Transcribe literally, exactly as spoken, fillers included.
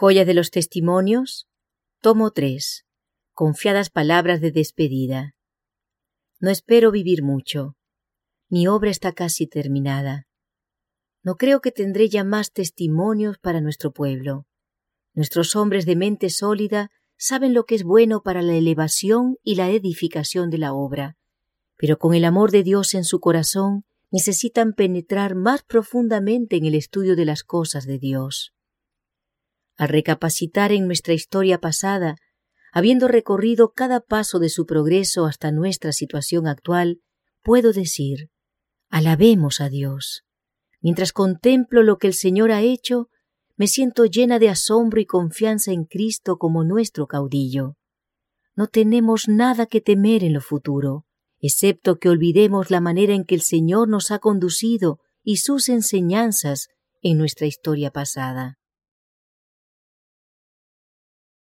Joya de los testimonios, tomo tres. Confiadas palabras de despedida. No espero vivir mucho. Mi obra está casi terminada. No creo que tendré ya más testimonios para nuestro pueblo. Nuestros hombres de mente sólida saben lo que es bueno para la elevación y la edificación de la obra, pero con el amor de Dios en su corazón necesitan penetrar más profundamente en el estudio de las cosas de Dios. Al recapacitar en nuestra historia pasada, habiendo recorrido cada paso de su progreso hasta nuestra situación actual, puedo decir, alabemos a Dios. Mientras contemplo lo que el Señor ha hecho, me siento llena de asombro y confianza en Cristo como nuestro caudillo. No tenemos nada que temer en lo futuro, excepto que olvidemos la manera en que el Señor nos ha conducido y sus enseñanzas en nuestra historia pasada.